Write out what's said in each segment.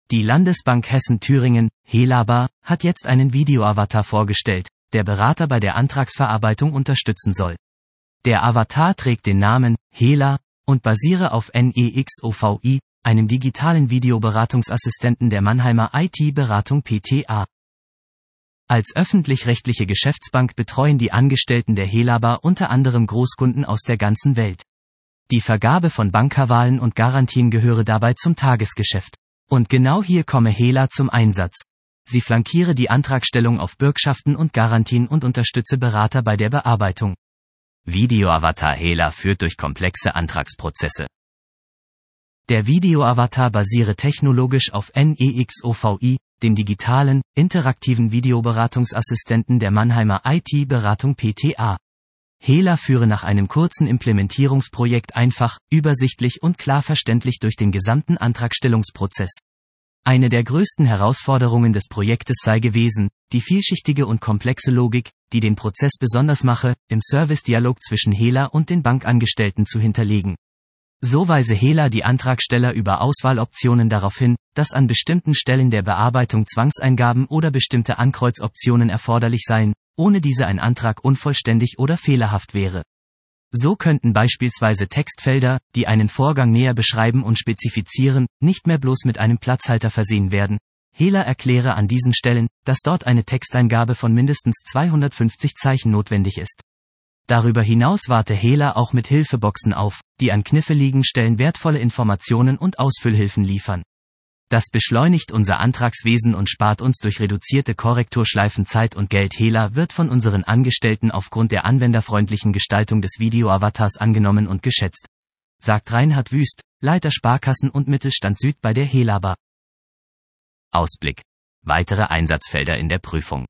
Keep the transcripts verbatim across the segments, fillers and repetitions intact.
Die Landesbank Hessen-Thüringen, Helaba, hat jetzt einen Videoavatar vorgestellt, der Berater bei der Antragsverarbeitung unterstützen soll. Der Avatar trägt den Namen Hela und basiere auf Nexovi, einem digitalen Videoberatungsassistenten der Mannheimer I T-Beratung P T A. Als öffentlich-rechtliche Geschäftsbank betreuen die Angestellten der Helaba unter anderem Großkunden aus der ganzen Welt. Die Vergabe von Bankkavalen und Garantien gehöre dabei zum Tagesgeschäft. Und genau hier komme Hela zum Einsatz. Sie flankiere die Antragstellung auf Bürgschaften und Garantien und unterstütze Berater bei der Bearbeitung. Videoavatar Hela führt durch komplexe Antragsprozesse. Der Videoavatar basiere technologisch auf Nexovi, dem digitalen, interaktiven Videoberatungsassistenten der Mannheimer I T-Beratung P T A. Hela führe nach einem kurzen Implementierungsprojekt einfach, übersichtlich und klar verständlich durch den gesamten Antragstellungsprozess. Eine der größten Herausforderungen des Projektes sei gewesen, die vielschichtige und komplexe Logik, die den Prozess besonders mache, im Service-Dialog zwischen Hela und den Bankangestellten zu hinterlegen. So weise Hela die Antragsteller über Auswahloptionen darauf hin, dass an bestimmten Stellen der Bearbeitung Zwangseingaben oder bestimmte Ankreuzoptionen erforderlich seien, ohne diese ein Antrag unvollständig oder fehlerhaft wäre. So könnten beispielsweise Textfelder, die einen Vorgang näher beschreiben und spezifizieren, nicht mehr bloß mit einem Platzhalter versehen werden. Hela erkläre an diesen Stellen, dass dort eine Texteingabe von mindestens zweihundertfünfzig Zeichen notwendig ist. Darüber hinaus warte Hela auch mit Hilfeboxen auf, die an kniffligen Stellen wertvolle Informationen und Ausfüllhilfen liefern. Das beschleunigt unser Antragswesen und spart uns durch reduzierte Korrekturschleifen Zeit und Geld. Hela wird von unseren Angestellten aufgrund der anwenderfreundlichen Gestaltung des Videoavatars angenommen und geschätzt, sagt Reinhard Wüst, Leiter Sparkassen und Mittelstand Süd bei der Helaba. Ausblick. Weitere Einsatzfelder in der Prüfung.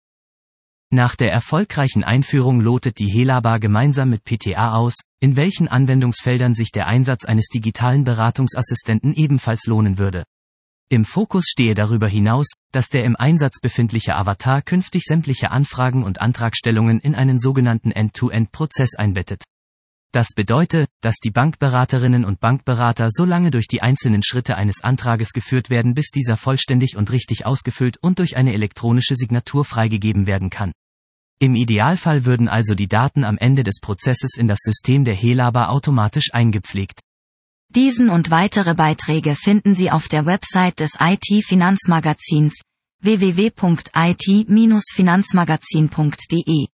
Nach der erfolgreichen Einführung lotet die Helaba gemeinsam mit P T A aus, in welchen Anwendungsfeldern sich der Einsatz eines digitalen Beratungsassistenten ebenfalls lohnen würde. Im Fokus stehe darüber hinaus, dass der im Einsatz befindliche Avatar künftig sämtliche Anfragen und Antragstellungen in einen sogenannten End-to-End-Prozess einbettet. Das bedeute, dass die Bankberaterinnen und Bankberater so lange durch die einzelnen Schritte eines Antrages geführt werden, bis dieser vollständig und richtig ausgefüllt und durch eine elektronische Signatur freigegeben werden kann. Im Idealfall würden also die Daten am Ende des Prozesses in das System der Helaba automatisch eingepflegt. Diesen und weitere Beiträge finden Sie auf der Website des I T-Finanzmagazins w w w punkt i t Bindestrich finanzmagazin punkt d e.